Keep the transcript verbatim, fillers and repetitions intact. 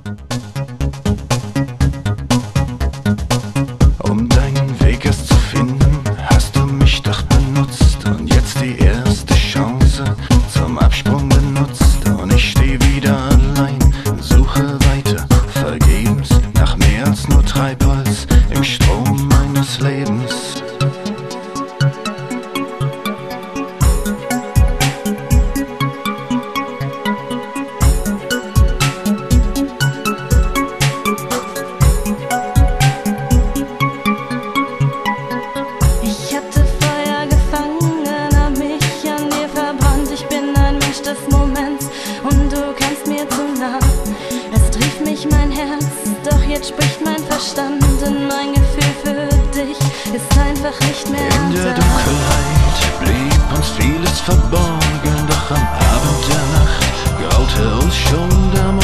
Um deinen Weg erst zu finden, hast du mich doch benutzt und jetzt die erste Chance zum Absprung benutzt und ich steh wieder allein, suche weiter, vergebens nach mehr als nur Treibholz im Strom meines Lebens. Des Moments und du kamst mir zu nah. Es trief mich mein Herz, doch jetzt spricht mein Verstand und mein Gefühl für dich ist einfach nicht mehr da. In der Dunkelheit blieb uns vieles verborgen, doch am Abend der Nacht graute uns schon der Morgen.